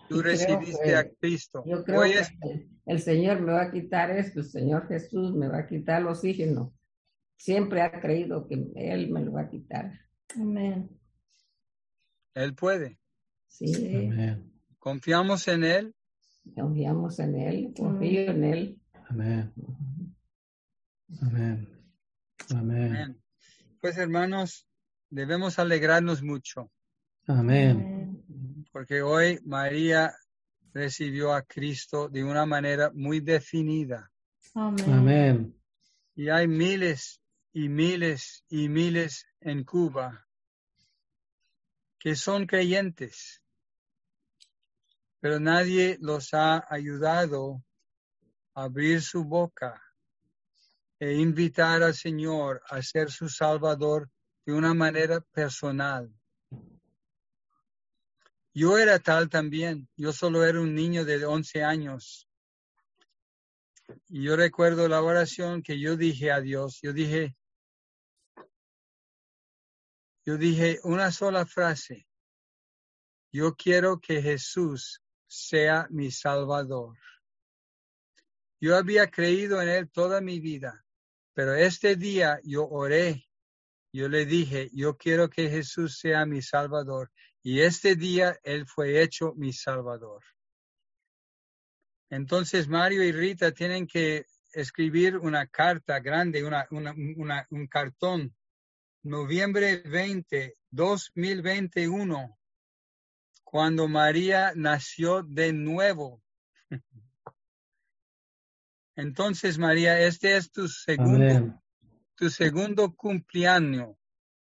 Tú Y creo recibiste a que, Cristo. yo creo Hoy que es, el Señor me va a quitar esto, el Señor Jesús me va a quitar el oxígeno. Siempre ha creído que Él me lo va a quitar. Amén. Él puede. Sí, Amén. Confiamos en Él. confiamos en Él, confío en Él. Amén. Amén. Amén. Amén. Pues hermanos, debemos alegrarnos mucho. Amén. Porque hoy María recibió a Cristo de una manera muy definida. Amén. Y hay miles y miles y miles en Cuba que son creyentes, pero nadie los ha ayudado a abrir su boca e invitar al Señor a ser su Salvador de una manera personal. Yo era tal también. Yo solo era un niño de once años. Y yo recuerdo la oración que yo dije a Dios. Yo dije, yo dije una sola frase. Yo quiero que Jesús sea mi Salvador. Yo había creído en Él toda mi vida, pero este día yo oré. Yo le dije, yo quiero que Jesús sea mi Salvador. Y este día Él fue hecho mi Salvador. Entonces Mario y Rita tienen que escribir una carta grande, una, una, una, un cartón. Noviembre veinte, dos mil veintiuno, cuando María nació de nuevo. Entonces, María, este es tu segundo, Amén. tu segundo cumpleaños.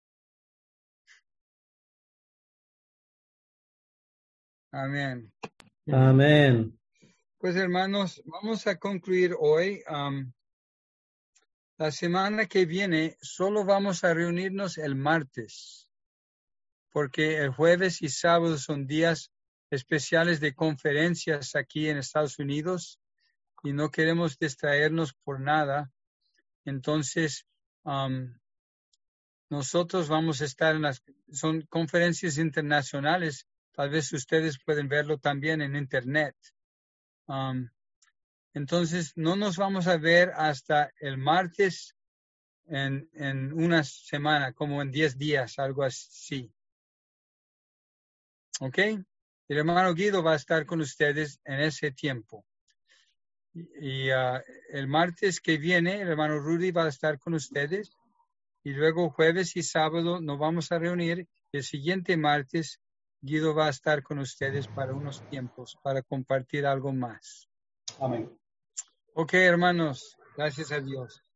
Amén. Amén. Pues hermanos, vamos a concluir hoy. Um, la semana que viene solo vamos a reunirnos el martes, porque el jueves y sábado son días especiales de conferencias aquí en Estados Unidos y no queremos distraernos por nada. Entonces, um, nosotros vamos a estar en las, son conferencias internacionales. Tal vez ustedes pueden verlo también en internet. Um, entonces, no nos vamos a ver hasta el martes en, en una semana, como en diez días, algo así. ¿Ok? El hermano Guido va a estar con ustedes en ese tiempo. Y, y uh, el martes que viene, el hermano Rudy va a estar con ustedes. Y luego jueves y sábado nos vamos a reunir. El siguiente martes, Guido va a estar con ustedes para unos tiempos, para compartir algo más. Amén. Ok, hermanos. Gracias a Dios.